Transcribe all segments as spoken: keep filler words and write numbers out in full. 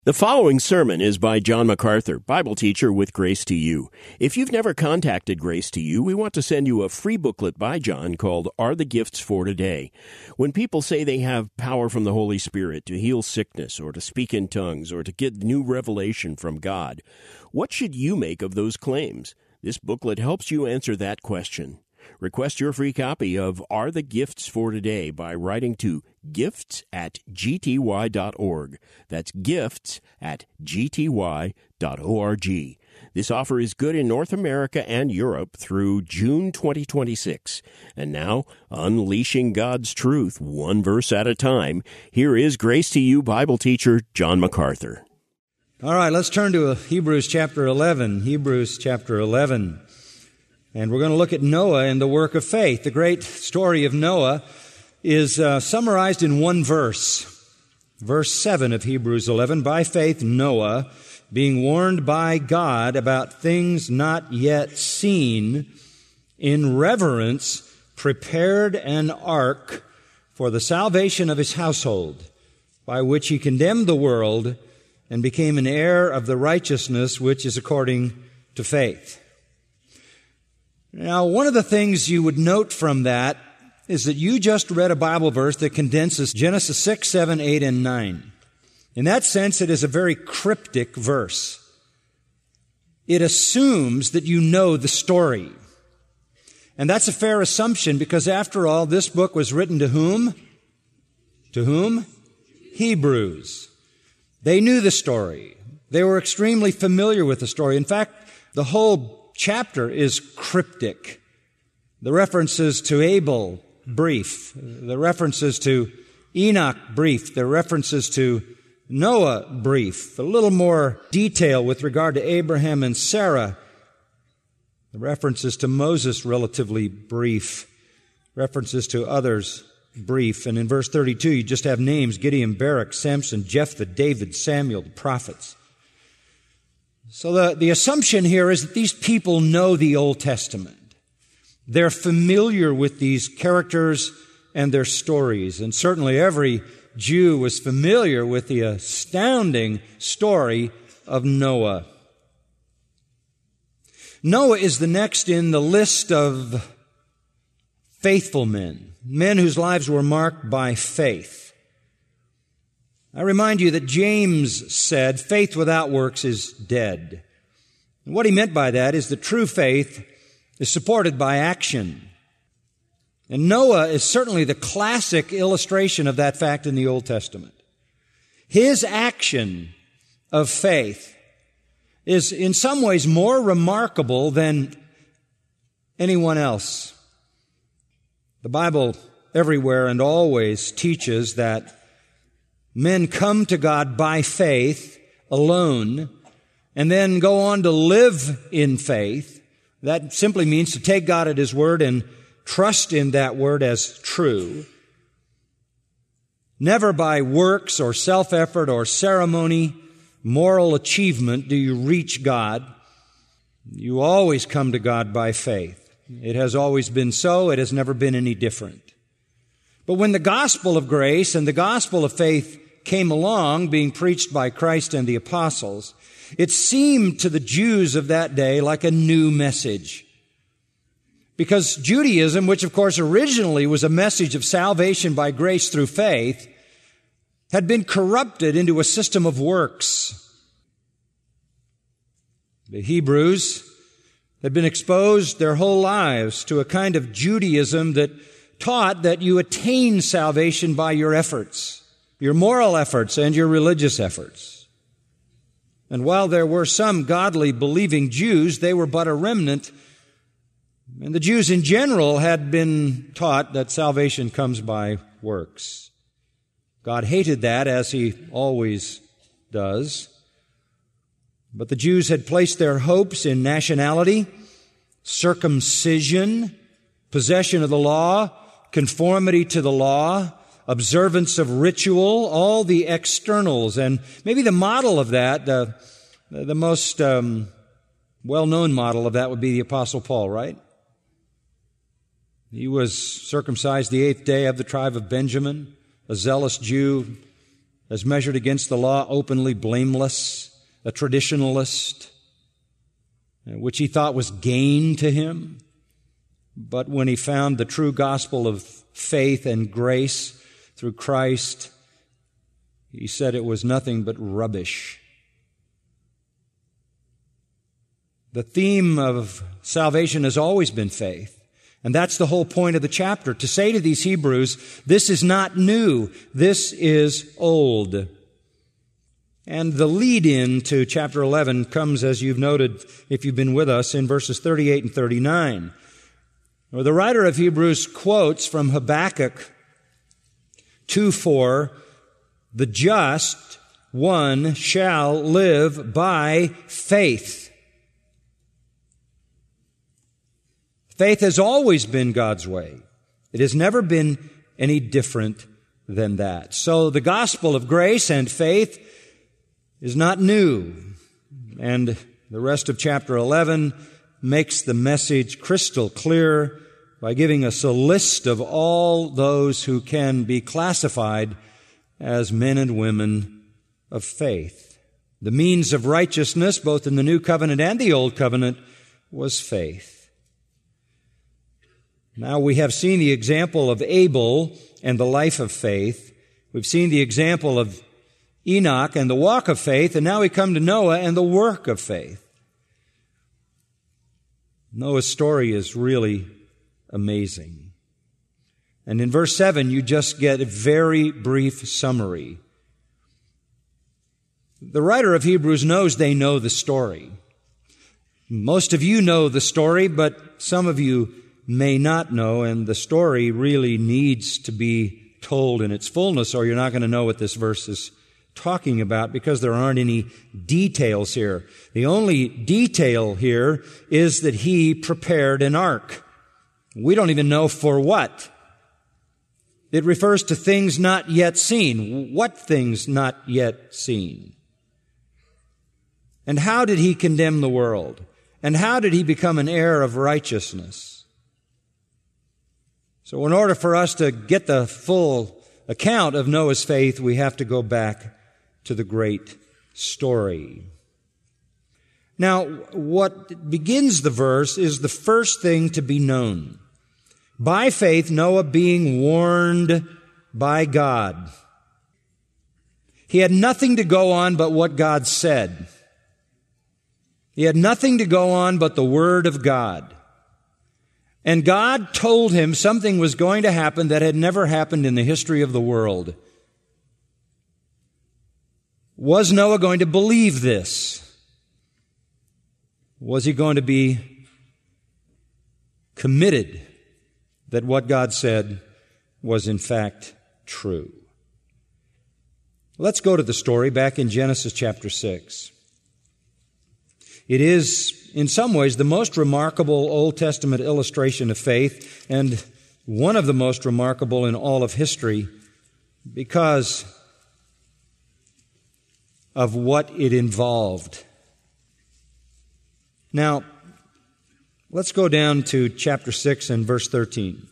The following sermon is by John MacArthur, Bible teacher with Grace to You. If you've never contacted Grace to You, we want to send you a free booklet by John called Are the Gifts for Today? When people say they have power from the Holy Spirit to heal sickness or to speak in tongues or to get new revelation from God, what should you make of those claims? This booklet helps you answer that question. Request your free copy of Are the Gifts for Today by writing to gifts at g t y dot org. That's gifts at g t y dot org. This offer is good in North America and Europe through June twenty twenty-six. And now, unleashing God's truth one verse at a time, here is Grace to You Bible teacher John MacArthur. All right, let's turn to Hebrews chapter eleven. Hebrews chapter eleven. And we're going to look at Noah and the work of faith. The great story of Noah is uh, summarized in one verse. Verse seven of Hebrews eleven. By faith, Noah, being warned by God about things not yet seen, in reverence prepared an ark for the salvation of his household, by which he condemned the world and became an heir of the righteousness which is according to faith. Now, one of the things you would note from that is that you just read a Bible verse that condenses Genesis six, seven, eight, and nine. In that sense, it is a very cryptic verse. It assumes that you know the story. And that's a fair assumption because, after all, this book was written to whom? To whom? Hebrews. They knew the story. They were extremely familiar with the story. In fact, the whole chapter is cryptic. The references to Abel, brief. The references to Enoch, brief. The references to Noah, brief. A little more detail with regard to Abraham and Sarah. The references to Moses, relatively brief. References to others, brief. And in verse thirty-two, you just have names: Gideon, Barak, Samson, Jephthah, David, Samuel, the prophets. So the, the assumption here is that these people know the Old Testament. They're familiar with these characters and their stories. And certainly every Jew was familiar with the astounding story of Noah. Noah is the next in the list of faithful men, men whose lives were marked by faith. I remind you that James said, faith without works is dead. And what he meant by that is that true faith is supported by action. And Noah is certainly the classic illustration of that fact in the Old Testament. His action of faith is in some ways more remarkable than anyone else. The Bible everywhere and always teaches that men come to God by faith alone and then go on to live in faith. That simply means to take God at His word and trust in that word as true. Never by works or self-effort or ceremony, moral achievement do you reach God. You always come to God by faith. It has always been so. It has never been any different. But when the gospel of grace and the gospel of faith came along, being preached by Christ and the apostles, it seemed to the Jews of that day like a new message. Because Judaism, which of course originally was a message of salvation by grace through faith, had been corrupted into a system of works. The Hebrews had been exposed their whole lives to a kind of Judaism that taught that you attain salvation by your efforts, your moral efforts and your religious efforts. And while there were some godly, believing Jews, they were but a remnant. And the Jews in general had been taught that salvation comes by works. God hated that, as He always does. But the Jews had placed their hopes in nationality, circumcision, possession of the law, conformity to the law, observance of ritual, all the externals. And maybe the model of that, the, the most um, well-known model of that would be the Apostle Paul, right? He was circumcised the eighth day of the tribe of Benjamin, a zealous Jew, as measured against the law, openly blameless, a traditionalist, which he thought was gain to him. But when he found the true gospel of faith and grace through Christ, he said it was nothing but rubbish. The theme of salvation has always been faith. And that's the whole point of the chapter, to say to these Hebrews, this is not new, this is old. And the lead-in to chapter eleven comes, as you've noted, if you've been with us, in verses thirty-eight and thirty-nine. Where the writer of Hebrews quotes from Habakkuk two four, the just one shall live by faith. Faith has always been God's way. It has never been any different than that. So the gospel of grace and faith is not new. And the rest of chapter eleven makes the message crystal clear by giving us a list of all those who can be classified as men and women of faith. The means of righteousness, both in the New Covenant and the Old Covenant, was faith. Now we have seen the example of Abel and the life of faith. We've seen the example of Enoch and the walk of faith, and now we come to Noah and the work of faith. Noah's story is really amazing. And in verse seven, you just get a very brief summary. The writer of Hebrews knows they know the story. Most of you know the story, but some of you may not know, and the story really needs to be told in its fullness, or you're not going to know what this verse is talking about, because there aren't any details here. The only detail here is that he prepared an ark. We don't even know for what. It refers to things not yet seen. What things not yet seen? And how did he condemn the world? And how did he become an heir of righteousness? So in order for us to get the full account of Noah's faith, we have to go back to the great story. Now, what begins the verse is the first thing to be known. By faith, Noah being warned by God. He had nothing to go on but what God said. He had nothing to go on but the Word of God. And God told him something was going to happen that had never happened in the history of the world. Was Noah going to believe this? Was he going to be committed that what God said was in fact true? Let's go to the story back in Genesis chapter six. It is, in some ways, the most remarkable Old Testament illustration of faith, and one of the most remarkable in all of history, because of what it involved. Now, let's go down to chapter six and verse thirteen.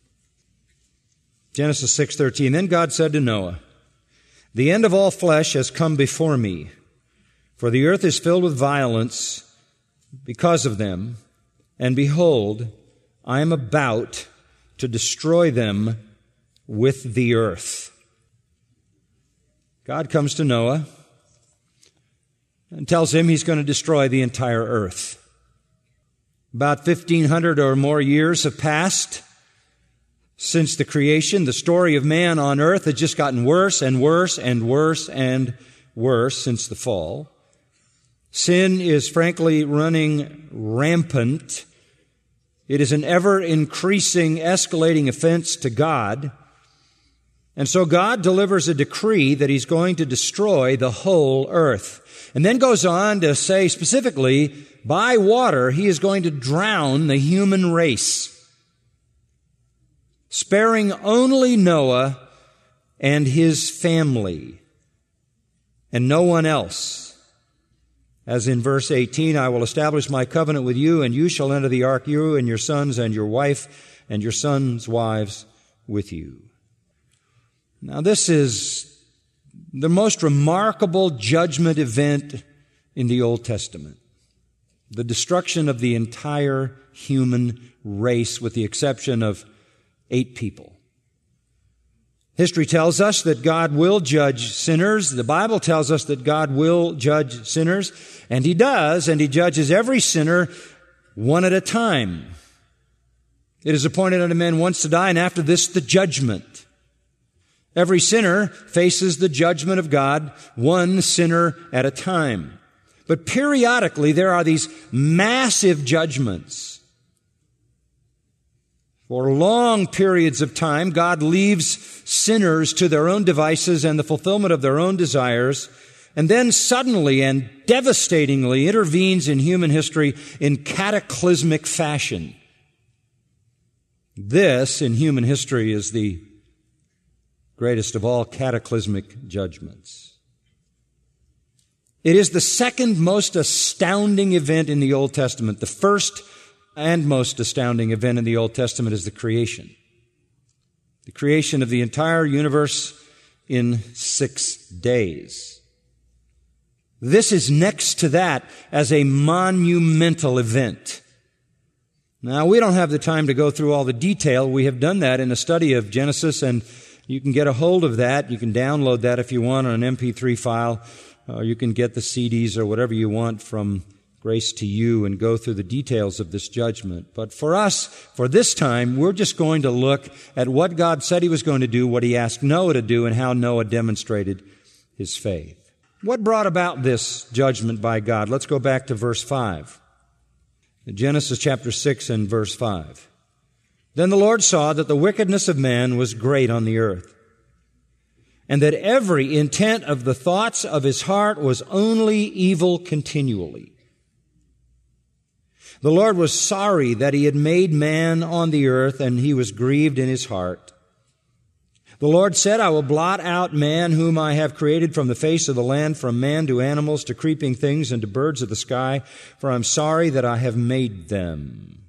Genesis six thirteen. Then God said to Noah, "The end of all flesh has come before me, for the earth is filled with violence because of them, and behold, I am about to destroy them with the earth." God comes to Noah and tells him he's going to destroy the entire earth. About fifteen hundred or more years have passed since the creation. The story of man on earth has just gotten worse and worse and worse and worse since the fall. Sin is frankly running rampant. It is an ever-increasing, escalating offense to God. And so God delivers a decree that He's going to destroy the whole earth. And then goes on to say specifically, by water, He is going to drown the human race, sparing only Noah and his family, and no one else. As in verse eighteen, I will establish my covenant with you, and you shall enter the ark, you and your sons and your wife and your sons' wives with you. Now this is the most remarkable judgment event in the Old Testament. The destruction of the entire human race with the exception of eight people. History tells us that God will judge sinners. The Bible tells us that God will judge sinners, and He does, and He judges every sinner one at a time. It is appointed unto men once to die, and after this the judgment. Every sinner faces the judgment of God, one sinner at a time. But periodically there are these massive judgments. For long periods of time, God leaves sinners to their own devices and the fulfillment of their own desires, and then suddenly and devastatingly intervenes in human history in cataclysmic fashion. This, in human history, is the greatest of all cataclysmic judgments. It is the second most astounding event in the Old Testament. The first and most astounding event in the Old Testament is the creation. The creation of the entire universe in six days. This is next to that as a monumental event. Now, we don't have the time to go through all the detail. We have done that in a study of Genesis, and you can get a hold of that. You can download that if you want on an M P three file, or you can get the C Ds or whatever you want from Grace to You and go through the details of this judgment. But for us, for this time, we're just going to look at what God said He was going to do, what He asked Noah to do, and how Noah demonstrated his faith. What brought about this judgment by God? Let's go back to verse five. Genesis chapter six and verse five. Then the Lord saw that the wickedness of man was great on the earth, and that every intent of the thoughts of his heart was only evil continually. The Lord was sorry that He had made man on the earth, and He was grieved in His heart. The Lord said, I will blot out man whom I have created from the face of the land, from man to animals, to creeping things, and to birds of the sky, for I'm sorry that I have made them.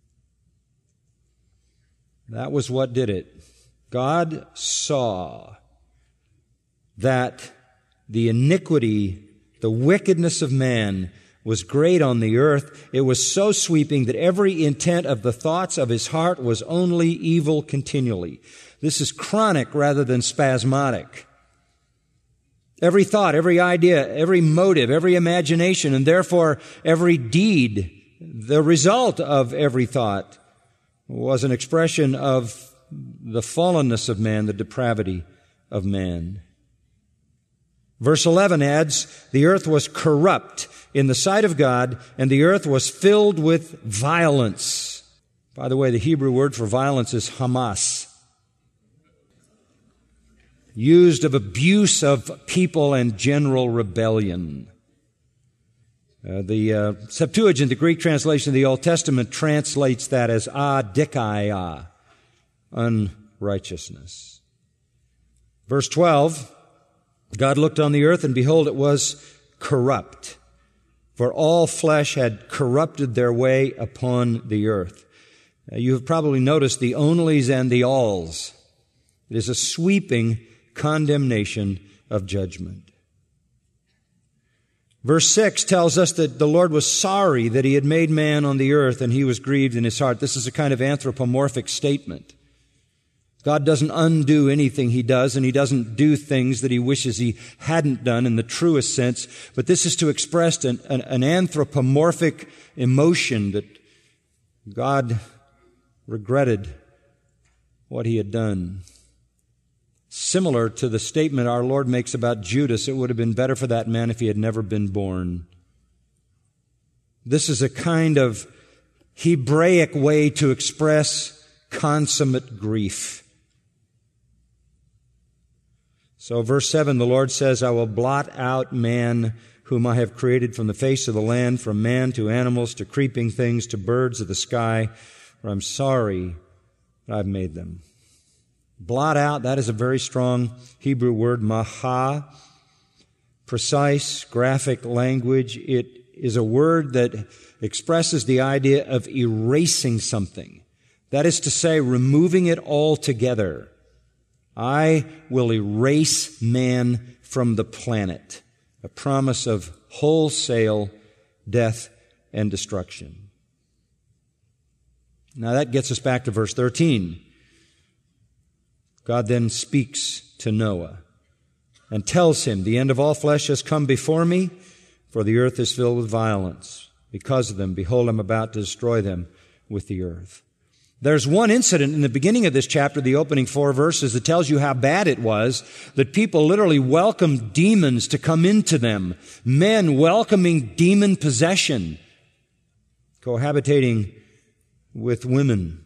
That was what did it. God saw that the iniquity, the wickedness of man was great on the earth. It was so sweeping that every intent of the thoughts of his heart was only evil continually. This is chronic rather than spasmodic. Every thought, every idea, every motive, every imagination, and therefore every deed, the result of every thought, was an expression of the fallenness of man, the depravity of man. Verse eleven adds, the earth was corrupt in the sight of God, and the earth was filled with violence. By the way, the Hebrew word for violence is Hamas, used of abuse of people and general rebellion. Uh, the uh, Septuagint, the Greek translation of the Old Testament, translates that as adikaia, unrighteousness. Verse twelve, God looked on the earth, and behold, it was corrupt, for all flesh had corrupted their way upon the earth. Uh, you have probably noticed the onlys and the alls. It is a sweeping condemnation of judgment. Verse six tells us that the Lord was sorry that He had made man on the earth, and He was grieved in His heart. This is a kind of anthropomorphic statement. God doesn't undo anything He does, and He doesn't do things that He wishes He hadn't done in the truest sense. But this is to express an, an, an anthropomorphic emotion that God regretted what He had done. Similar to the statement our Lord makes about Judas, it would have been better for that man if he had never been born. This is a kind of Hebraic way to express consummate grief. So verse seven, the Lord says, I will blot out man whom I have created from the face of the land, from man to animals, to creeping things, to birds of the sky, for I'm sorry that I've made them. Blot out, that is a very strong Hebrew word, maha, precise, graphic language. It is a word that expresses the idea of erasing something. That is to say, removing it altogether. I will erase man from the planet. A promise of wholesale death and destruction. Now that gets us back to verse thirteen. God then speaks to Noah and tells him, the end of all flesh has come before me, for the earth is filled with violence. Because of them, behold, I'm about to destroy them with the earth. There's one incident in the beginning of this chapter, the opening four verses, that tells you how bad it was, that people literally welcomed demons to come into them. Men welcoming demon possession, cohabitating with women.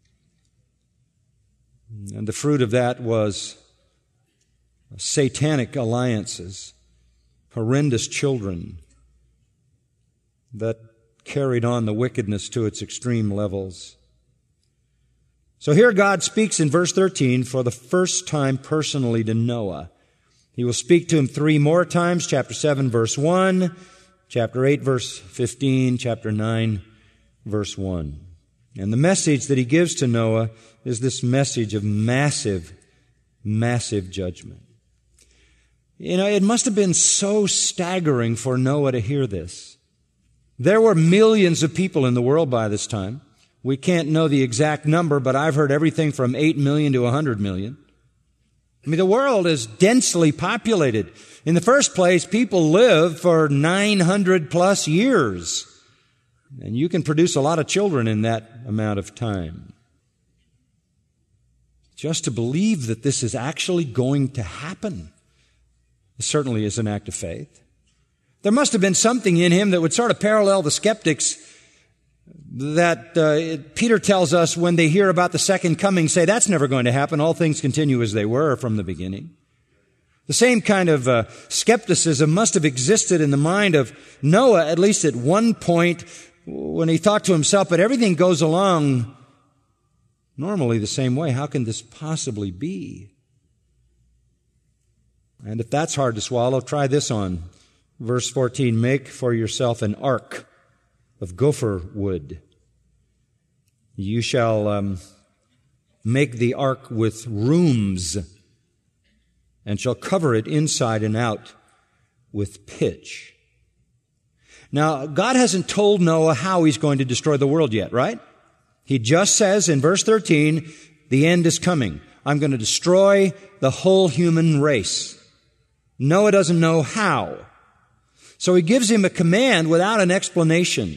And the fruit of that was satanic alliances, horrendous children that carried on the wickedness to its extreme levels. So here God speaks in verse thirteen for the first time personally to Noah. He will speak to him three more times, chapter seven, verse one, chapter eight, verse fifteen, chapter nine, verse one. And the message that he gives to Noah is this message of massive, massive judgment. You know, it must have been so staggering for Noah to hear this. There were millions of people in the world by this time. We can't know the exact number, but I've heard everything from eight million to one hundred million. I mean, the world is densely populated. In the first place, people live for nine hundred plus years. And you can produce a lot of children in that amount of time. Just to believe that this is actually going to happen certainly is an act of faith. There must have been something in him that would sort of parallel the skeptics that uh, Peter tells us when they hear about the second coming, say, that's never going to happen. All things continue as they were from the beginning. The same kind of uh, skepticism must have existed in the mind of Noah, at least at one point, when he thought to himself, but everything goes along normally the same way. How can this possibly be? And if that's hard to swallow, try this on. Verse fourteen, make for yourself an ark of gopher wood. You shall um, make the ark with rooms and shall cover it inside and out with pitch. Now, God hasn't told Noah how he's going to destroy the world yet, right? He just says in verse thirteen, the end is coming. I'm going to destroy the whole human race. Noah doesn't know how. So he gives him a command without an explanation.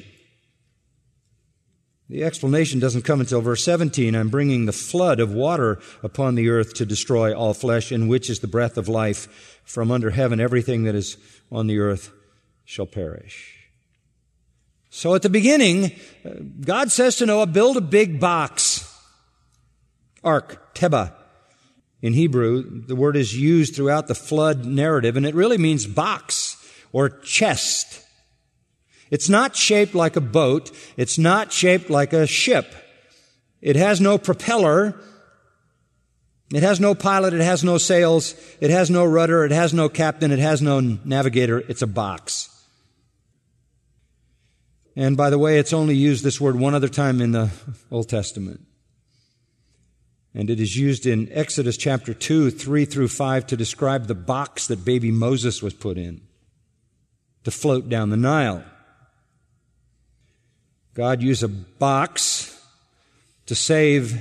The explanation doesn't come until verse seventeen. I'm bringing the flood of water upon the earth to destroy all flesh, in which is the breath of life. From under heaven, everything that is on the earth shall perish. So at the beginning, God says to Noah, build a big box. Ark, teba. In Hebrew, the word is used throughout the flood narrative, and it really means box or chest. It's not shaped like a boat. It's not shaped like a ship. It has no propeller. It has no pilot. It has no sails. It has no rudder. It has no captain. It has no navigator. It's a box. And by the way, it's only used this word one other time in the Old Testament. And it is used in Exodus chapter two, three through five to describe the box that baby Moses was put in to float down the Nile. God used a box to save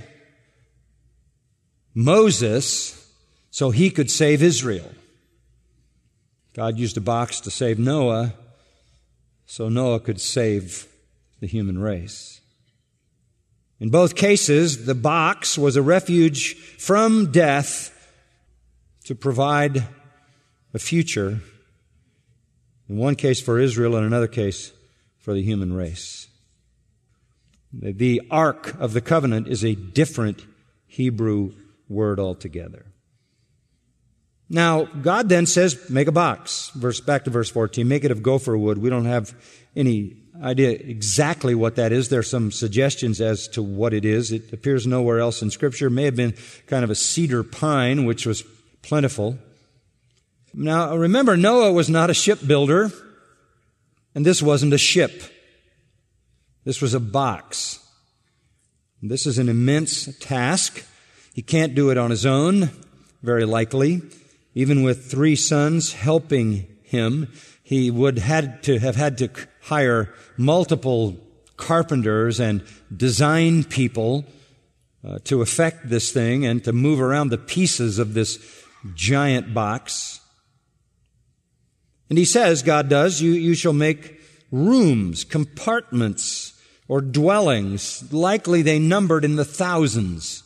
Moses so he could save Israel. God used a box to save Noah so Noah could save the human race. In both cases, the box was a refuge from death to provide a future, in one case for Israel, in another case for the human race. The Ark of the Covenant is a different Hebrew word altogether. Now, God then says, make a box. Verse, back to verse fourteen, make it of gopher wood. We don't have any idea exactly what that is. There are some suggestions as to what it is. It appears nowhere else in Scripture. It may have been kind of a cedar pine, which was plentiful. Now, remember, Noah was not a shipbuilder, and this wasn't a ship. This was a box. This is an immense task. He can't do it on his own, very likely. Even with three sons helping him, he would had to have had to hire multiple carpenters and design people uh, to effect this thing and to move around the pieces of this giant box. And he says, God does, you, you shall make rooms, compartments, or dwellings. Likely they numbered in the thousands.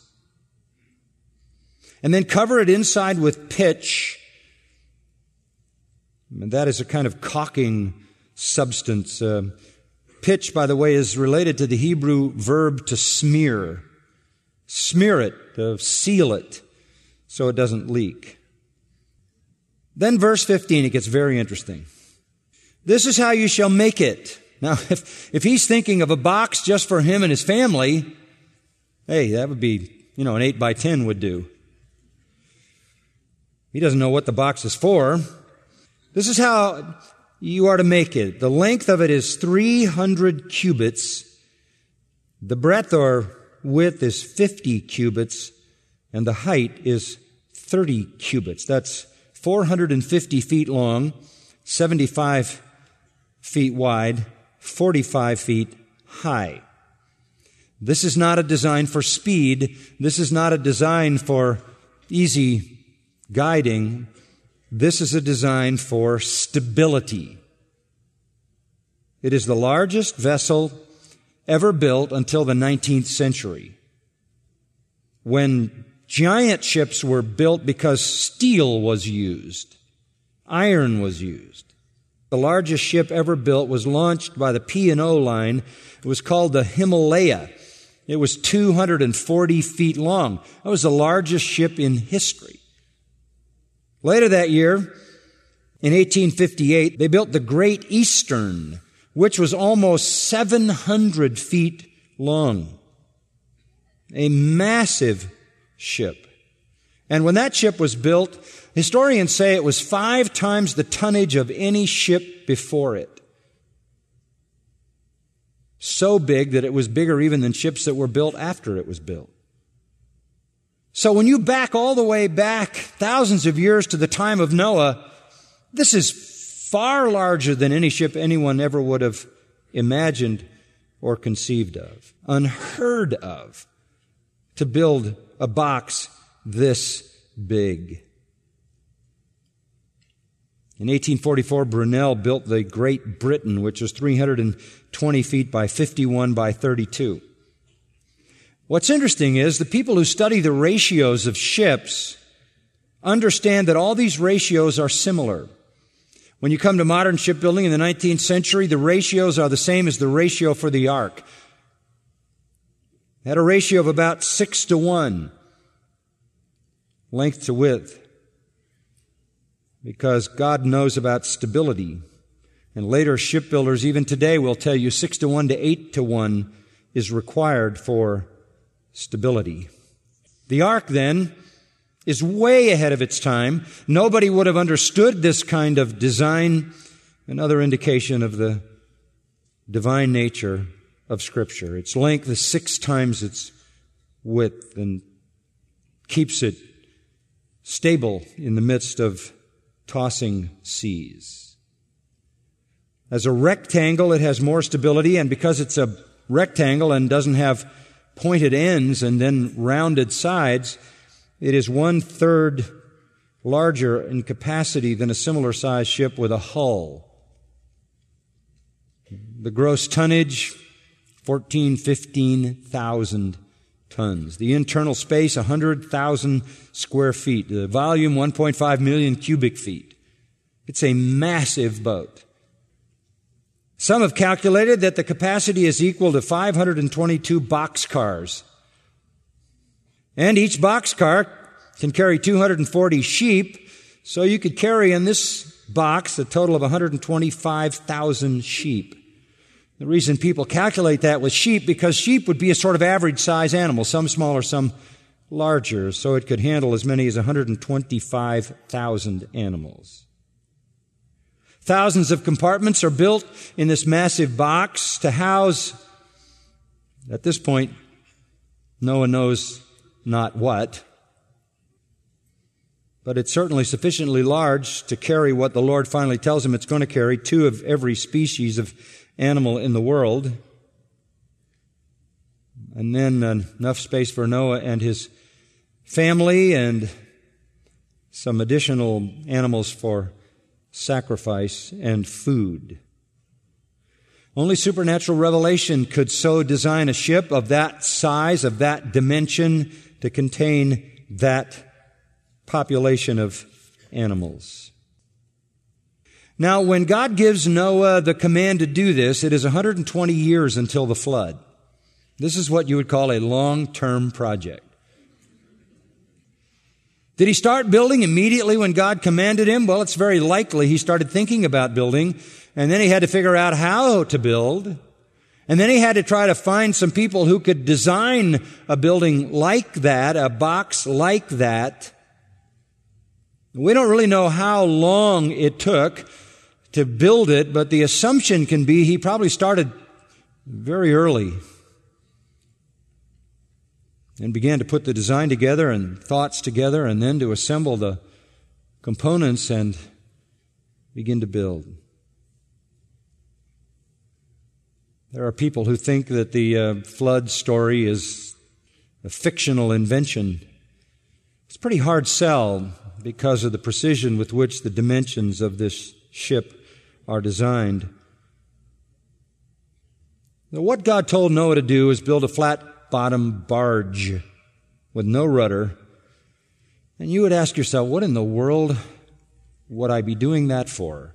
And then cover it inside with pitch. And that is a kind of caulking substance. Uh, pitch, by the way, is related to the Hebrew verb to smear. Smear it, uh, seal it, so it doesn't leak. Then verse fifteen, it gets very interesting. This is how you shall make it. Now, if, if he's thinking of a box just for him and his family, hey, that would be, you know, an eight by ten would do. He doesn't know what the box is for. This is how you are to make it. The length of it is three hundred cubits. The breadth or width is fifty cubits, and the height is thirty cubits. That's four hundred fifty feet long, seventy-five feet wide, forty-five feet high. This is not a design for speed. This is not a design for easy guiding. This is a design for stability. It is the largest vessel ever built until the nineteenth century, when giant ships were built because steel was used, iron was used. The largest ship ever built was launched by the P and O line. It was called the Himalaya. It was two hundred forty feet long. That was the largest ship in history. Later that year, in eighteen fifty-eight, they built the Great Eastern, which was almost seven hundred feet long. A massive ship. And when that ship was built, historians say it was five times the tonnage of any ship before it. So big that it was bigger even than ships that were built after it was built. So when you back all the way back thousands of years to the time of Noah, this is far larger than any ship anyone ever would have imagined or conceived of. Unheard of to build a box this big. In eighteen forty-four, Brunel built the Great Britain, which was three hundred twenty feet by fifty-one by thirty-two. What's interesting is the people who study the ratios of ships understand that all these ratios are similar. When you come to modern shipbuilding in the nineteenth century, the ratios are the same as the ratio for the ark. It had a ratio of about six to one, length to width, because God knows about stability. And later shipbuilders, even today, will tell you six to one to eight to one is required for stability. The ark, then, is way ahead of its time. Nobody would have understood this kind of design. Another indication of the divine nature of Scripture. Its length is six times its width and keeps it stable in the midst of tossing seas. As a rectangle, it has more stability, and because it's a rectangle and doesn't have pointed ends and then rounded sides, it is one-third larger in capacity than a similar-sized ship with a hull. The gross tonnage, fourteen, fifteen thousand tons. The internal space, one hundred thousand square feet. The volume, one point five million cubic feet. It's a massive boat. Some have calculated that the capacity is equal to five hundred twenty-two boxcars. And each boxcar can carry two hundred forty sheep, so you could carry in this box a total of one hundred twenty-five thousand sheep. The reason people calculate that with sheep, because sheep would be a sort of average size animal, some smaller, some larger, so it could handle as many as one hundred twenty-five thousand animals. Thousands of compartments are built in this massive box to house, at this point, no one knows not what, but it's certainly sufficiently large to carry what the Lord finally tells him it's going to carry, two of every species of animal in the world. And then enough space for Noah and his family and some additional animals for sacrifice and food. Only supernatural revelation could so design a ship of that size, of that dimension, to contain that population of animals. Now, when God gives Noah the command to do this, it is one hundred twenty years until the flood. This is what you would call a long-term project. Did he start building immediately when God commanded him? Well, it's very likely he started thinking about building, and then he had to figure out how to build. And then he had to try to find some people who could design a building like that, a box like that. We don't really know how long it took to build it, but the assumption can be he probably started very early and began to put the design together and thoughts together, and then to assemble the components and begin to build. There are people who think that the uh, flood story is a fictional invention. It's a pretty hard sell because of the precision with which the dimensions of this ship are designed. Now, what God told Noah to do is build a flat-bottom barge with no rudder. And you would ask yourself, what in the world would I be doing that for?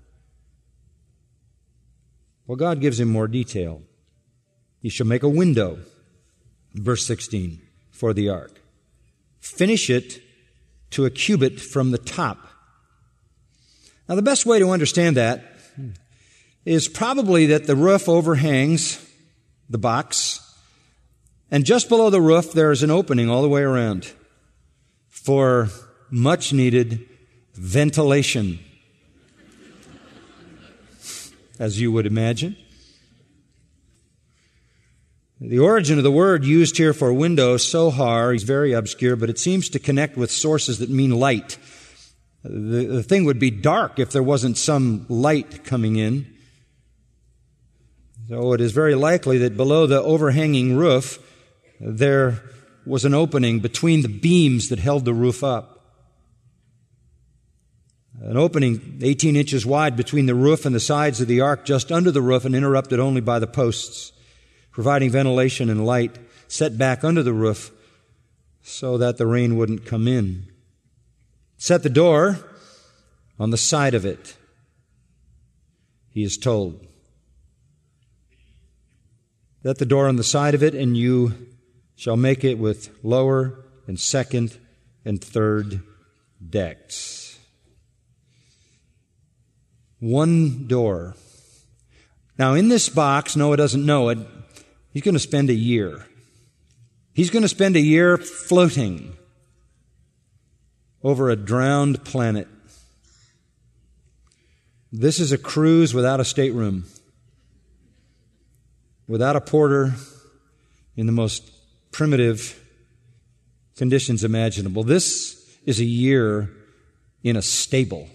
Well, God gives him more detail. He shall make a window, verse sixteen, for the ark. Finish it to a cubit from the top. Now, the best way to understand that is probably that the roof overhangs the box, and just below the roof there is an opening all the way around for much-needed ventilation, as you would imagine. The origin of the word used here for window, sohar, is very obscure, but it seems to connect with sources that mean light. The, the thing would be dark if there wasn't some light coming in. So it is very likely that below the overhanging roof, there was an opening between the beams that held the roof up. An opening eighteen inches wide between the roof and the sides of the ark, just under the roof and interrupted only by the posts, providing ventilation and light, set back under the roof so that the rain wouldn't come in. Set the door on the side of it, he is told. Set the door on the side of it, and you shall make it with lower and second and third decks. One door. Now, in this box, Noah doesn't know it, he's going to spend a year. He's going to spend a year floating over a drowned planet. This is a cruise without a stateroom, without a porter, in the most primitive conditions imaginable. This is a year in a stable.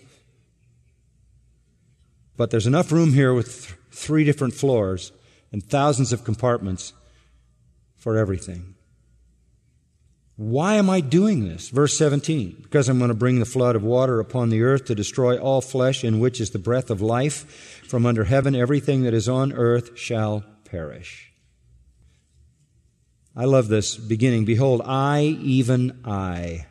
But there's enough room here with th- three different floors and thousands of compartments for everything. Why am I doing this? Verse seventeen, because I'm going to bring the flood of water upon the earth to destroy all flesh, in which is the breath of life. From under heaven, everything that is on earth shall perish. I love this beginning. Behold, I, even I.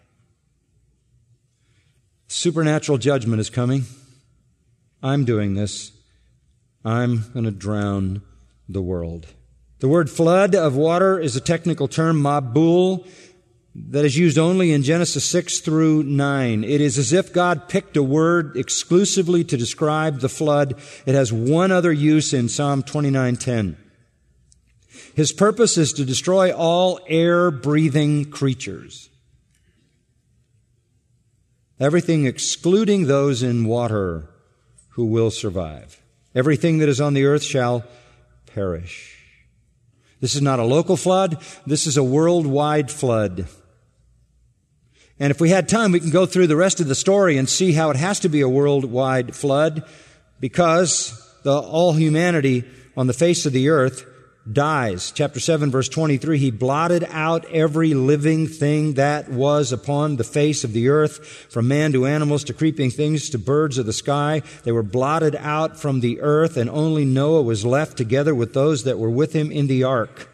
Supernatural judgment is coming. I'm doing this. I'm going to drown the world. The word flood of water is a technical term, mabul, that is used only in Genesis six through nine. It is as if God picked a word exclusively to describe the flood. It has one other use in Psalm twenty-nine ten. His purpose is to destroy all air-breathing creatures. Everything excluding those in water who will survive. Everything that is on the earth shall perish. This is not a local flood. This is a worldwide flood. And if we had time, we can go through the rest of the story and see how it has to be a worldwide flood, because the, all humanity on the face of the earth dies. Chapter seven, verse twenty-three, He blotted out every living thing that was upon the face of the earth, from man to animals to creeping things to birds of the sky. They were blotted out from the earth, and only Noah was left together with those that were with him in the ark.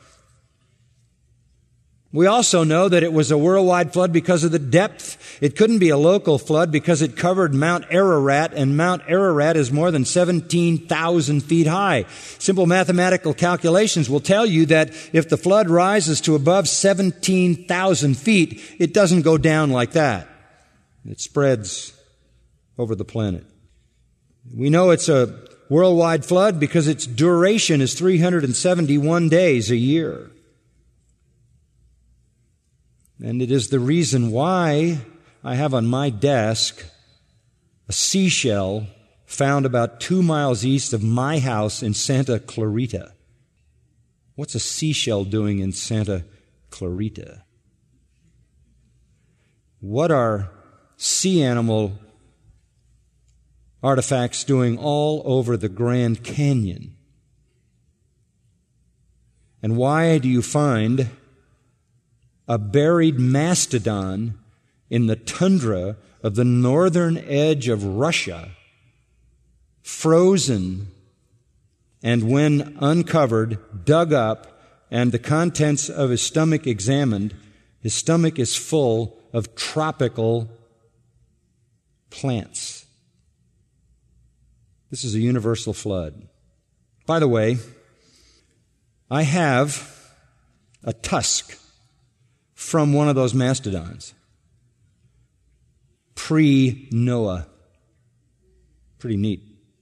We also know that it was a worldwide flood because of the depth. It couldn't be a local flood because it covered Mount Ararat, and Mount Ararat is more than seventeen thousand feet high. Simple mathematical calculations will tell you that if the flood rises to above seventeen thousand feet, it doesn't go down like that. It spreads over the planet. We know it's a worldwide flood because its duration is three hundred seventy-one days a year. And it is the reason why I have on my desk a seashell found about two miles east of my house in Santa Clarita. What's a seashell doing in Santa Clarita? What are sea animal artifacts doing all over the Grand Canyon? And why do you find a buried mastodon in the tundra of the northern edge of Russia, frozen, and when uncovered, dug up, and the contents of his stomach examined, his stomach is full of tropical plants? This is a universal flood. By the way, I have a tusk from one of those mastodons, pre-Noah. Pretty neat.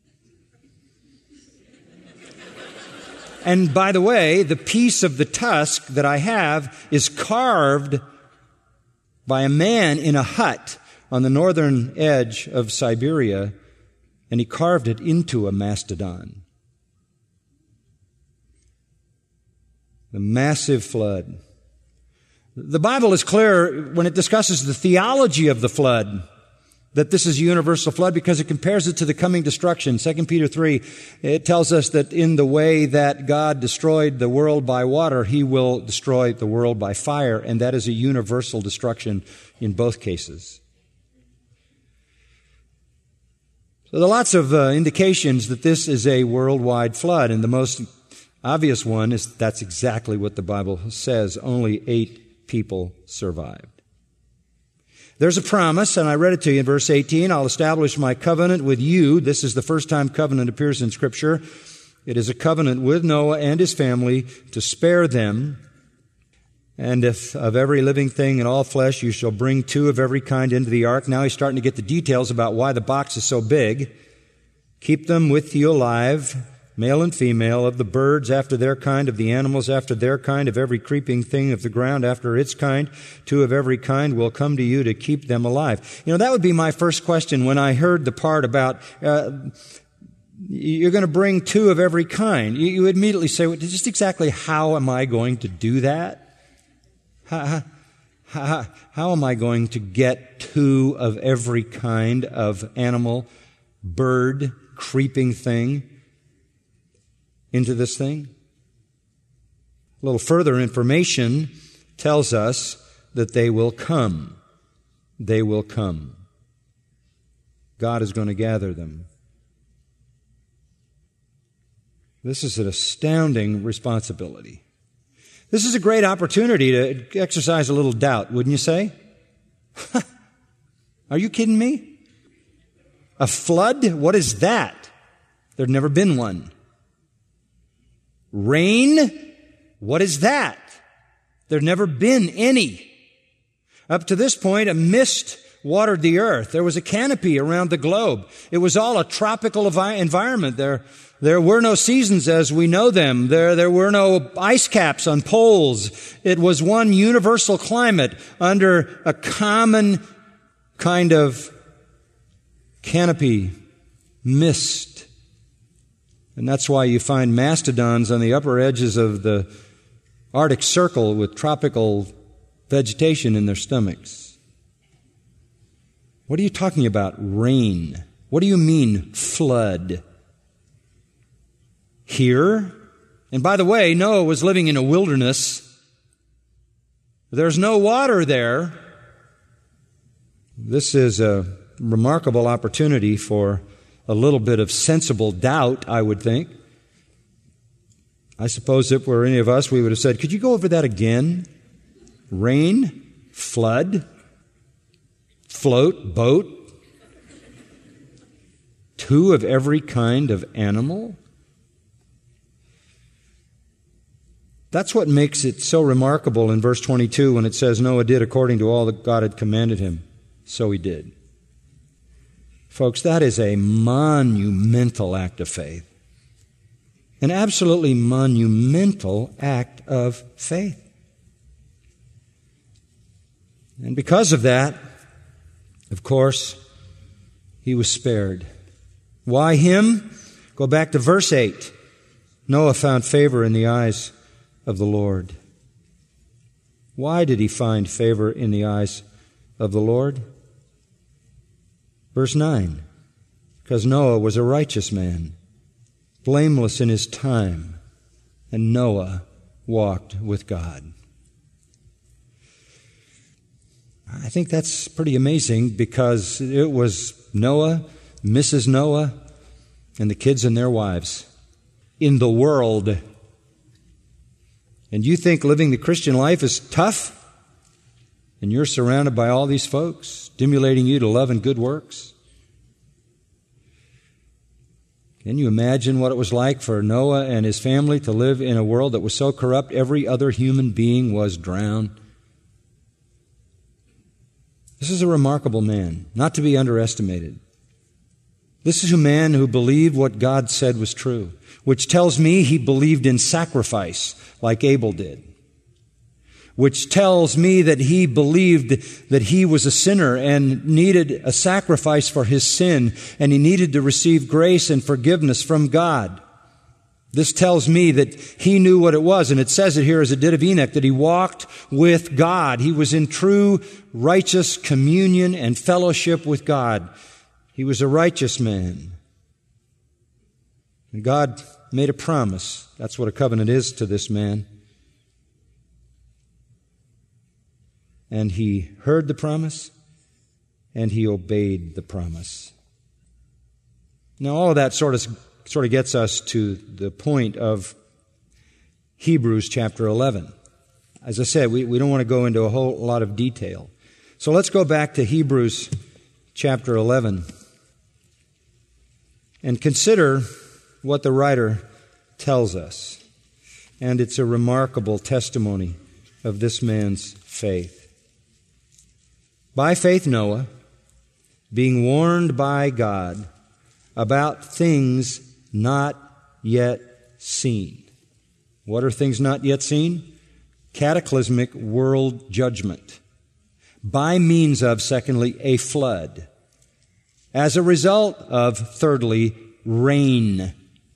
And by the way, the piece of the tusk that I have is carved by a man in a hut on the northern edge of Siberia, and he carved it into a mastodon. The massive flood. The Bible is clear when it discusses the theology of the flood, that this is a universal flood, because it compares it to the coming destruction. Second Peter three, it tells us that in the way that God destroyed the world by water, He will destroy the world by fire, and that is a universal destruction in both cases. So there are lots of uh, indications that this is a worldwide flood, and the most obvious one is that's exactly what the Bible says. Only eight people survived. There's a promise, and I read it to you in verse eighteen. I'll establish my covenant with you. This is the first time covenant appears in Scripture. It is a covenant with Noah and his family to spare them. And if of every living thing in all flesh you shall bring two of every kind into the ark. Now he's starting to get the details about why the box is so big. Keep them with you alive, male and female, of the birds after their kind, of the animals after their kind, of every creeping thing of the ground after its kind. Two of every kind will come to you to keep them alive. You know, that would be my first question when I heard the part about uh, you're going to bring two of every kind. You, you immediately say, well, just exactly how am I going to do that? How, how, how am I going to get two of every kind of animal, bird, creeping thing into this thing? A little further information tells us that they will come. They will come. God is going to gather them. This is an astounding responsibility. This is a great opportunity to exercise a little doubt, wouldn't you say? Are you kidding me? A flood? What is that? There'd never been one. Rain? What is that? There'd never been any. Up to this point, a mist watered the earth. There was a canopy around the globe. It was all a tropical environment. There, there were no seasons as we know them. There, there were no ice caps on poles. It was one universal climate under a common kind of canopy, mist. And that's why you find mastodons on the upper edges of the Arctic Circle with tropical vegetation in their stomachs. What are you talking about, rain? What do you mean, flood? Here, and by the way, Noah was living in a wilderness. There's no water there. This is a remarkable opportunity for a little bit of sensible doubt, I would think. I suppose if it were any of us, we would have said, could you go over that again? Rain, flood, float, boat, two of every kind of animal. That's what makes it so remarkable in verse twenty-two when it says Noah did according to all that God had commanded him. So he did. Folks, that is a monumental act of faith. An absolutely monumental act of faith. And because of that, of course, he was spared. Why him? Go back to verse eight. Noah found favor in the eyes of the Lord. Why did he find favor in the eyes of the Lord? Verse nine, because Noah was a righteous man, blameless in his time, and Noah walked with God. I think that's pretty amazing because it was Noah, Missus Noah, and the kids and their wives in the world. And you think living the Christian life is tough? And you're surrounded by all these folks stimulating you to love and good works? Can you imagine what it was like for Noah and his family to live in a world that was so corrupt every other human being was drowned? This is a remarkable man, not to be underestimated. This is a man who believed what God said was true, which tells me he believed in sacrifice like Abel did, which tells me that he believed that he was a sinner and needed a sacrifice for his sin, and he needed to receive grace and forgiveness from God. This tells me that he knew what it was, and it says it here as it did of Enoch, that he walked with God. He was in true righteous communion and fellowship with God. He was a righteous man. And God made a promise. That's what a covenant is to this man. And he heard the promise, and he obeyed the promise. Now, all of that sort of, sort of gets us to the point of Hebrews chapter eleven. As I said, we, we don't want to go into a whole lot of detail. So let's go back to Hebrews chapter eleven and consider what the writer tells us. And it's a remarkable testimony of this man's faith. By faith, Noah, being warned by God about things not yet seen. What are things not yet seen? Cataclysmic world judgment. By means of, secondly, a flood. As a result of, thirdly, rain.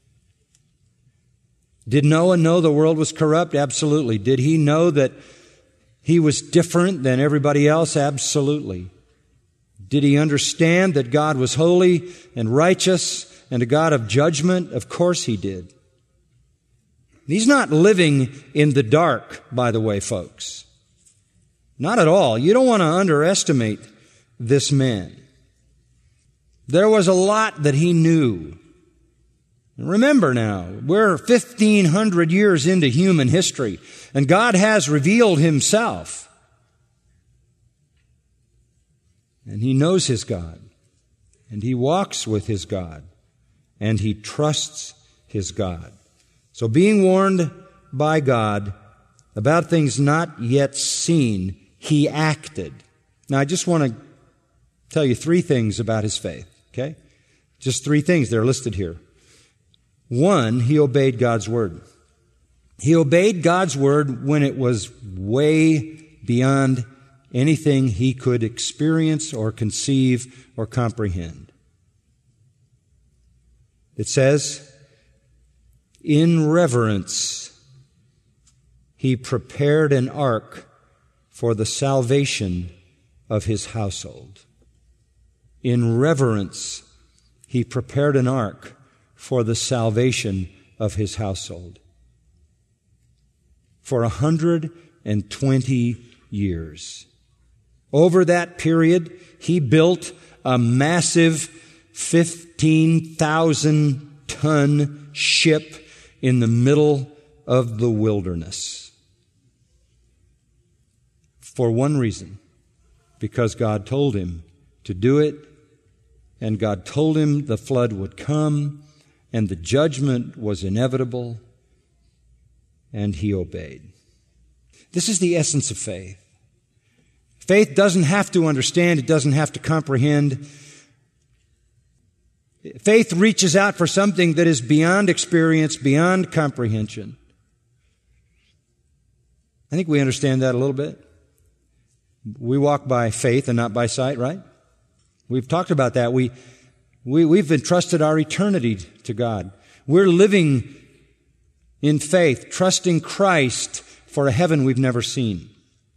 Did Noah know the world was corrupt? Absolutely. Did he know that he was different than everybody else? Absolutely. Did he understand that God was holy and righteous and a God of judgment? Of course he did. He's not living in the dark, by the way, folks. Not at all. You don't want to underestimate this man. There was a lot that he knew. Remember now, we're fifteen hundred years into human history, and God has revealed himself. And he knows his God, and he walks with his God, and he trusts his God. So being warned by God about things not yet seen, he acted. Now I just want to tell you three things about his faith, okay? Just three things. They're listed here. One, he obeyed God's word. He obeyed God's word when it was way beyond anything he could experience or conceive or comprehend. It says, in reverence, he prepared an ark for the salvation of his household. in reverence, he prepared an ark for the salvation of his household. For a hundred and twenty years. Over that period, he built a massive fifteen thousand ton ship in the middle of the wilderness. For one reason, because God told him to do it, and God told him the flood would come, and the judgment was inevitable, and he obeyed. This is the essence of faith. Faith doesn't have to understand, it doesn't have to comprehend. Faith reaches out for something that is beyond experience, beyond comprehension. I think we understand that a little bit. We walk by faith and not by sight, right? We've talked about that. We, we, we've entrusted our eternity to God. We're living in faith, trusting Christ for a heaven we've never seen,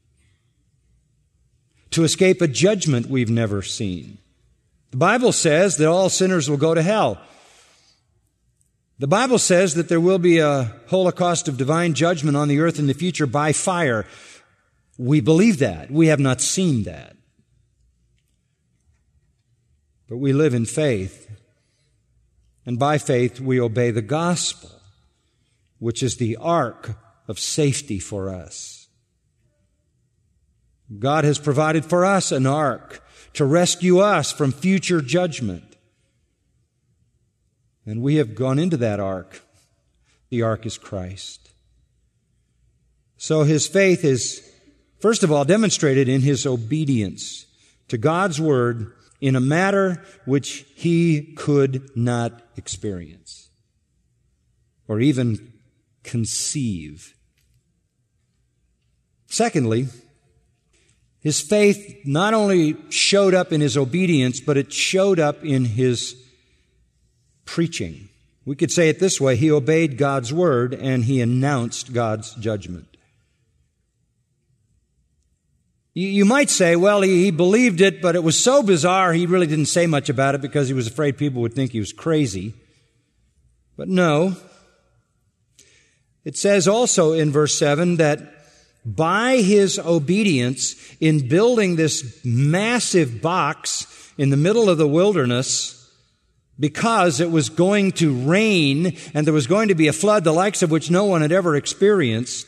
to escape a judgment we've never seen. The Bible says that all sinners will go to hell. The Bible says that there will be a holocaust of divine judgment on the earth in the future by fire. We believe that. We have not seen that. But we live in faith. And by faith, we obey the gospel, which is the ark of safety for us. God has provided for us an ark to rescue us from future judgment. And we have gone into that ark. The ark is Christ. So his faith is, first of all, demonstrated in his obedience to God's word in a matter which he could not experience or even conceive. Secondly, his faith not only showed up in his obedience, but it showed up in his preaching. We could say it this way: he obeyed God's word and he announced God's judgment. You might say, well, he believed it, but it was so bizarre he really didn't say much about it because he was afraid people would think he was crazy. But no. It says also in verse seven that by his obedience in building this massive box in the middle of the wilderness, because it was going to rain and there was going to be a flood the likes of which no one had ever experienced,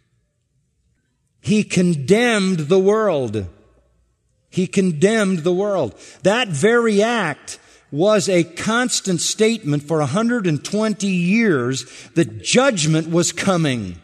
he condemned the world. He condemned the world. That very act was a constant statement for one hundred twenty years that judgment was coming.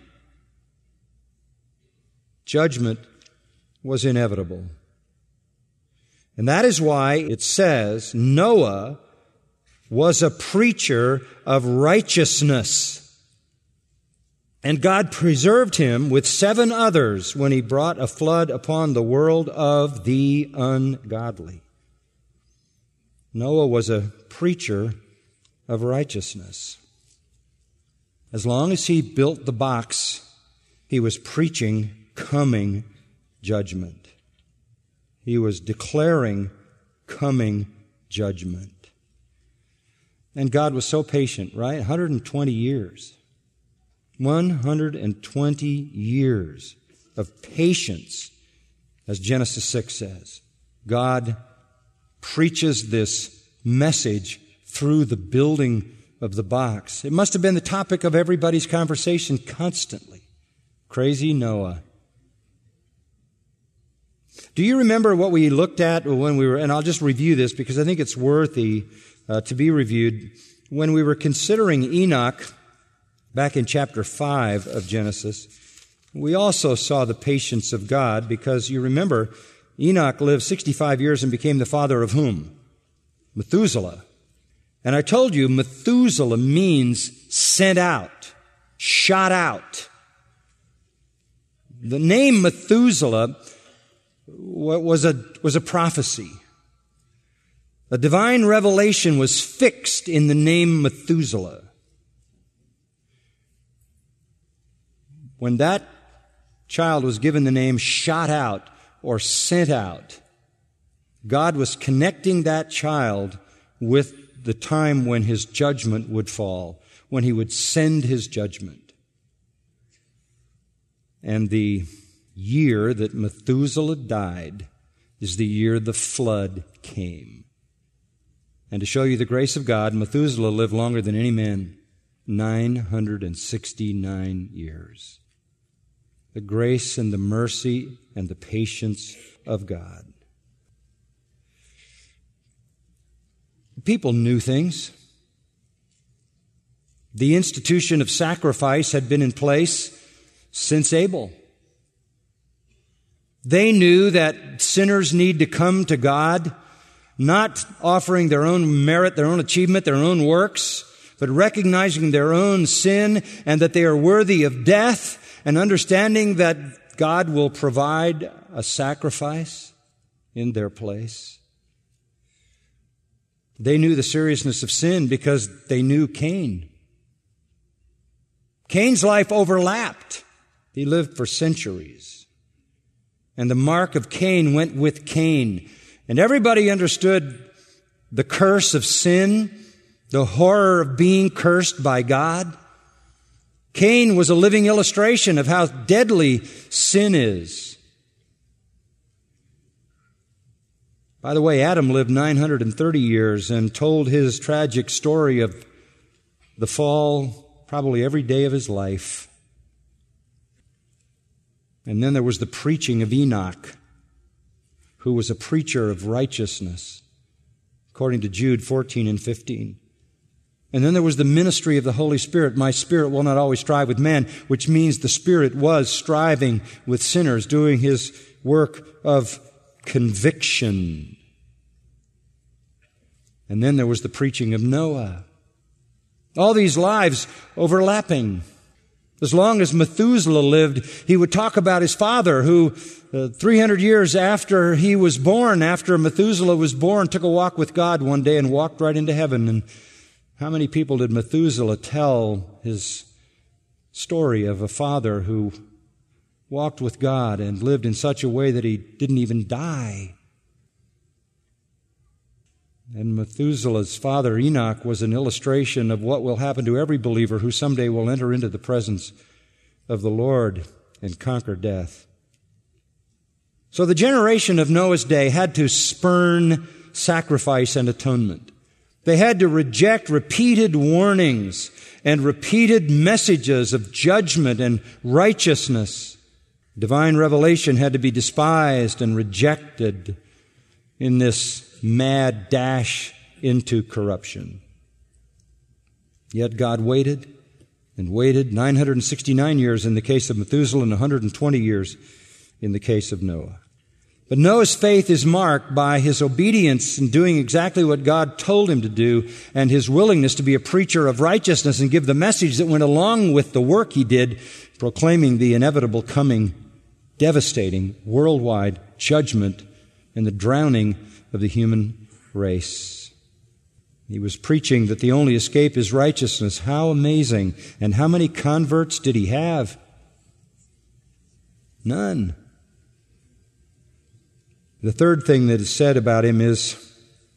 Judgment was inevitable. And that is why it says Noah was a preacher of righteousness. And God preserved him with seven others when he brought a flood upon the world of the ungodly. Noah was a preacher of righteousness. As long as he built the box, he was preaching coming judgment. He was declaring coming judgment. And God was so patient, right? one hundred twenty years. one hundred twenty years of patience, as Genesis six says. God preaches this message through the building of the box. It must have been the topic of everybody's conversation constantly. Crazy Noah. Do you remember what we looked at when we were, and I'll just review this because I think it's worthy uh, to be reviewed, when we were considering Enoch back in chapter five of Genesis. We also saw the patience of God because you remember Enoch lived sixty-five years and became the father of whom? Methuselah. And I told you Methuselah means sent out, shot out. The name Methuselah was a, was a prophecy. A divine revelation was fixed in the name Methuselah. When that child was given the name shot out or sent out, God was connecting that child with the time when his judgment would fall, when he would send his judgment. And the year that Methuselah died is the year the flood came. And to show you the grace of God, Methuselah lived longer than any man, nine hundred sixty-nine years. The grace and the mercy and the patience of God. People knew things. The institution of sacrifice had been in place since Abel. They knew that sinners need to come to God, not offering their own merit, their own achievement, their own works, but recognizing their own sin and that they are worthy of death, and understanding that God will provide a sacrifice in their place. They knew the seriousness of sin because they knew Cain. Cain's life overlapped. He lived for centuries. And the mark of Cain went with Cain. And everybody understood the curse of sin, the horror of being cursed by God. Cain was a living illustration of how deadly sin is. By the way, Adam lived nine hundred thirty years and told his tragic story of the fall probably every day of his life. And then there was the preaching of Enoch, who was a preacher of righteousness, according to Jude fourteen and fifteen. And then there was the ministry of the Holy Spirit. My spirit will not always strive with man, which means the Spirit was striving with sinners, doing His work of conviction. And then there was the preaching of Noah. All these lives overlapping. As long as Methuselah lived, he would talk about his father who, uh, three hundred years after he was born, after Methuselah was born, took a walk with God one day and walked right into heaven. And how many people did Methuselah tell his story of a father who walked with God and lived in such a way that he didn't even die? And Methuselah's father, Enoch, was an illustration of what will happen to every believer who someday will enter into the presence of the Lord and conquer death. So the generation of Noah's day had to spurn sacrifice and atonement. They had to reject repeated warnings and repeated messages of judgment and righteousness. Divine revelation had to be despised and rejected in this mad dash into corruption. Yet God waited and waited nine hundred sixty-nine years in the case of Methuselah and one hundred twenty years in the case of Noah. But Noah's faith is marked by his obedience in doing exactly what God told him to do, and his willingness to be a preacher of righteousness and give the message that went along with the work he did, proclaiming the inevitable coming, devastating, worldwide judgment and the drowning of the human race. He was preaching that the only escape is righteousness. How amazing. And how many converts did he have? None. The third thing that is said about him is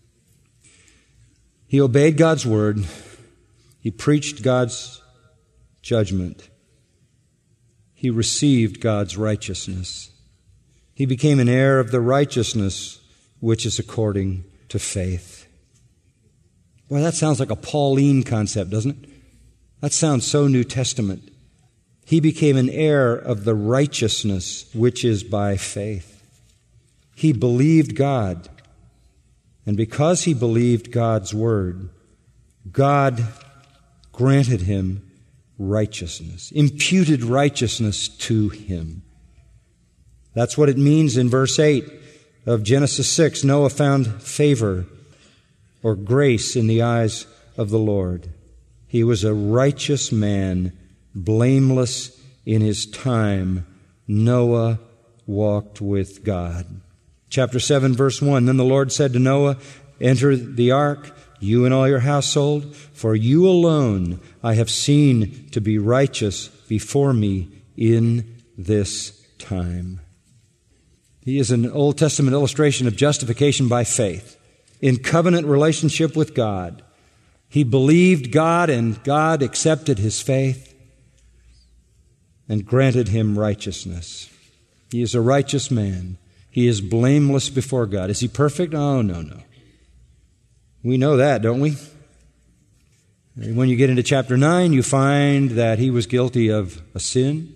he obeyed God's word. He preached God's judgment. He received God's righteousness. He became an heir of the righteousness which is according to faith. Well, that sounds like a Pauline concept, doesn't it? That sounds so New Testament. He became an heir of the righteousness which is by faith. He believed God. And because he believed God's word, God granted him righteousness, imputed righteousness to him. That's what it means in verse eight of Genesis six. Noah found favor or grace in the eyes of the Lord. He was a righteous man, blameless in his time. Noah walked with God. Chapter seven, verse one, Then the Lord said to Noah, Enter the ark, you and all your household, for you alone I have seen to be righteous before me in this time. He is an Old Testament illustration of justification by faith in covenant relationship with God. He believed God, and God accepted his faith and granted him righteousness. He is a righteous man. He is blameless before God. Is he perfect? Oh, no, no. We know that, don't we? And when you get into chapter nine, you find that he was guilty of a sin.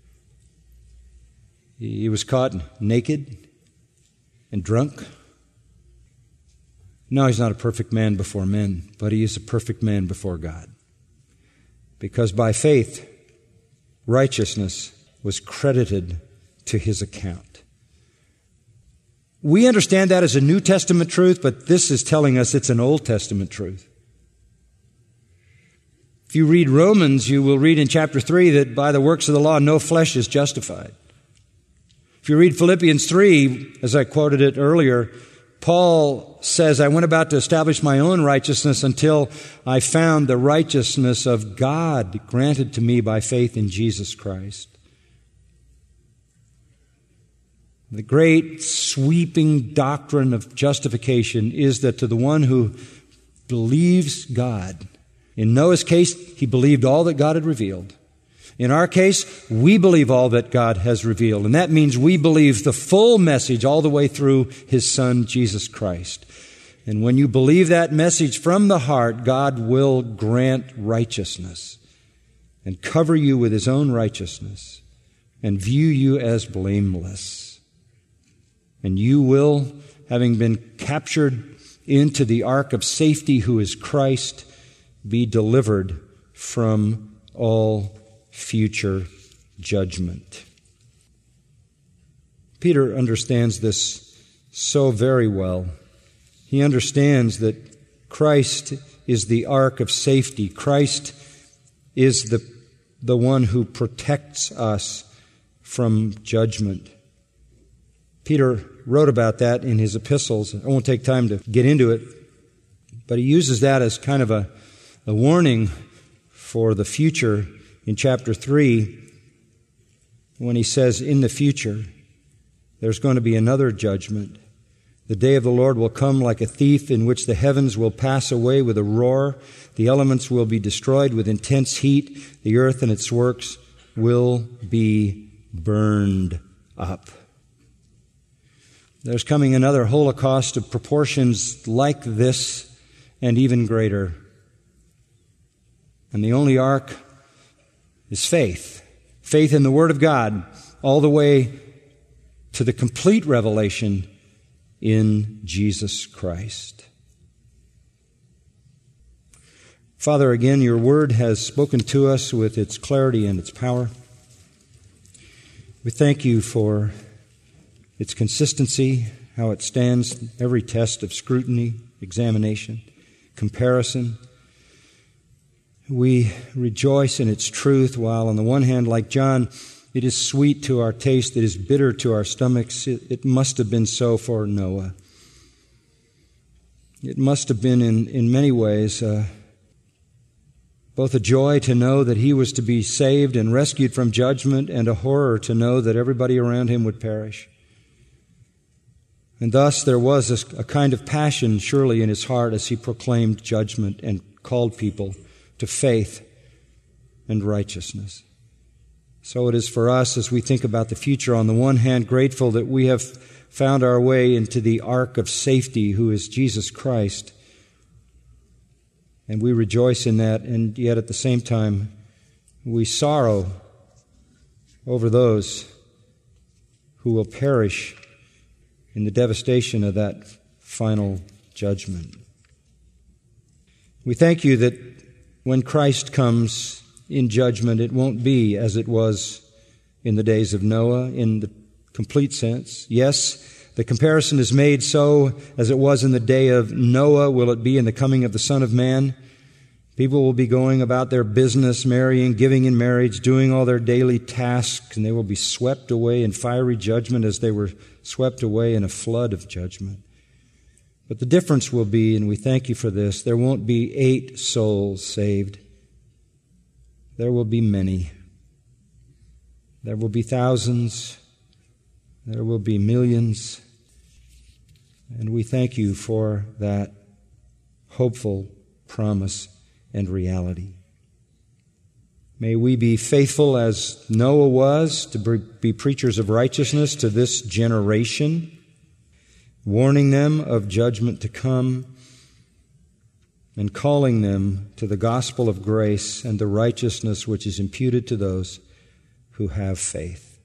He was caught naked and drunk. No, he's not a perfect man before men, but he is a perfect man before God. Because by faith, righteousness was credited to his account. We understand that as a New Testament truth, but this is telling us it's an Old Testament truth. If you read Romans, you will read in chapter three that by the works of the law, no flesh is justified. If you read Philippians three, as I quoted it earlier, Paul says, I went about to establish my own righteousness until I found the righteousness of God granted to me by faith in Jesus Christ. The great sweeping doctrine of justification is that to the one who believes God, in Noah's case, he believed all that God had revealed. In our case, we believe all that God has revealed, and that means we believe the full message all the way through his Son, Jesus Christ. And when you believe that message from the heart, God will grant righteousness and cover you with his own righteousness and view you as blameless. And you will, having been captured into the ark of safety, who is Christ, be delivered from all future judgment. Peter understands this so very well. He understands that Christ is the ark of safety. Christ is the, the one who protects us from judgment. Peter wrote about that in his epistles. I won't take time to get into it, but he uses that as kind of a, a warning for the future in chapter three, when he says, in the future, there's going to be another judgment. The day of the Lord will come like a thief, in which the heavens will pass away with a roar, the elements will be destroyed with intense heat, the earth and its works will be burned up. There's coming another Holocaust of proportions like this and even greater. And the only ark is faith. Faith in the Word of God, all the way to the complete revelation in Jesus Christ. Father, again, your Word has spoken to us with its clarity and its power. We thank you for its consistency, how it stands every test of scrutiny, examination, comparison. We rejoice in its truth, while on the one hand, like John, it is sweet to our taste, it is bitter to our stomachs. It, it must have been so for Noah. It must have been in, in many ways uh, both a joy to know that he was to be saved and rescued from judgment, and a horror to know that everybody around him would perish. And thus there was a, a kind of passion surely in his heart as he proclaimed judgment and called people to faith and righteousness. So it is for us as we think about the future, on the one hand, grateful that we have found our way into the ark of safety, who is Jesus Christ. And we rejoice in that, and yet at the same time, we sorrow over those who will perish in the devastation of that final judgment. We thank you that when Christ comes in judgment, it won't be as it was in the days of Noah in the complete sense. Yes, the comparison is made so as it was in the day of Noah will it be in the coming of the Son of Man. People will be going about their business, marrying, giving in marriage, doing all their daily tasks, and they will be swept away in fiery judgment as they were swept away in a flood of judgment. But the difference will be, and we thank you for this, there won't be eight souls saved. There will be many. There will be thousands. There will be millions, and we thank you for that hopeful promise and reality. May we be faithful as Noah was to be preachers of righteousness to this generation, warning them of judgment to come and calling them to the gospel of grace and the righteousness which is imputed to those who have faith.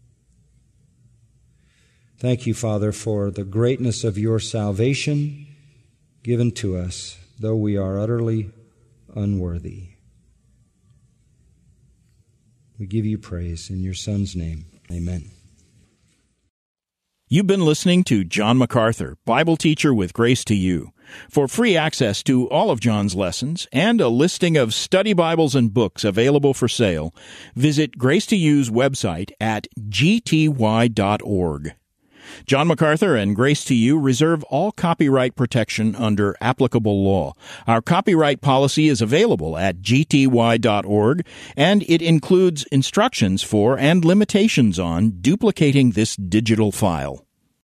Thank you, Father, for the greatness of your salvation given to us, though we are utterly unworthy. We give you praise in your Son's name. Amen. You've been listening to John MacArthur, Bible teacher with Grace to You. For free access to all of John's lessons and a listing of study Bibles and books available for sale, visit Grace to You's website at g t y dot org. John MacArthur and Grace to You reserve all copyright protection under applicable law. Our copyright policy is available at g t y dot org, and it includes instructions for and limitations on duplicating this digital file.